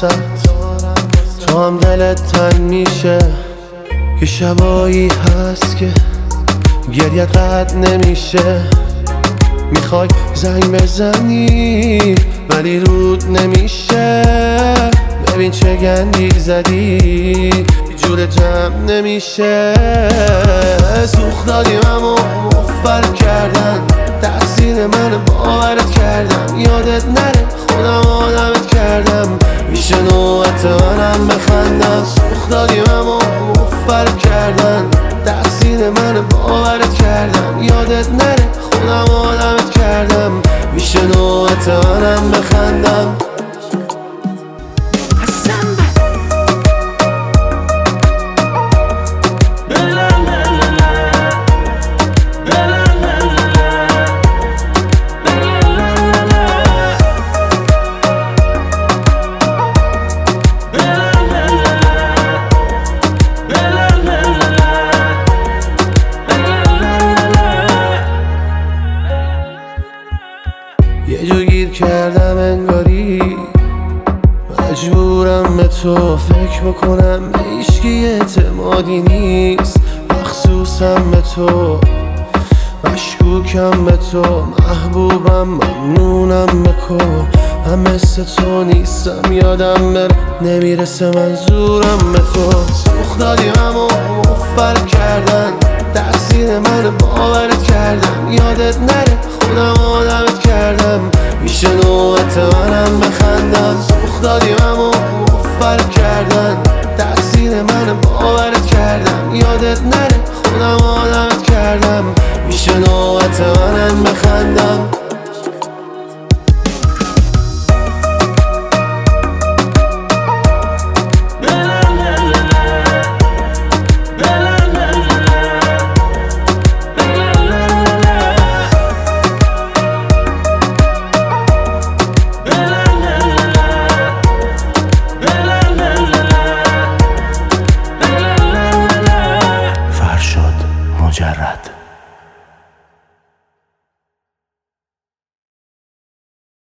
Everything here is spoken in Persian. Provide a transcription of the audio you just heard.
واسط، تو هم دلت تنگ میشه. یه شبایی هست که گریه قد نمیشه، میخوای زنگ بزنی ولی رود نمیشه. ببین چه گندی زدی، جور جمع نمیشه. سوخت دادیم اما مفر کردن، تقصیر من باورت کردم. یادت نره خودم آدمت کردم، میشه نوبت منم بخندم. سوخت دادیم اما مفر کردن، تقصیر من باورت کردم. یادت نره خودم آدمت کردم، میشه نوبت منم بخندم. یه جو گیر کردم انگاری، مجبورم به تو فکر بکنم. به هیچکی اعتمادی نیست مخصوصم به تو، مشکوکم به تو، محبوبم ممنونم بکن. من مثل تو نیستم یادم بره، نمیرسه منظورم به تو. سوخت دادیم اما مفر کردن، تقصیر من باورت کردم. یادت نره خودم آدمت کردم، میشه نوبت منم بخندم. سوخت دادیم اما مفر کردن، تقصیر من باورت کردم. یادت نره خودم آدمت کردم، میشه نوبت منم بخندم.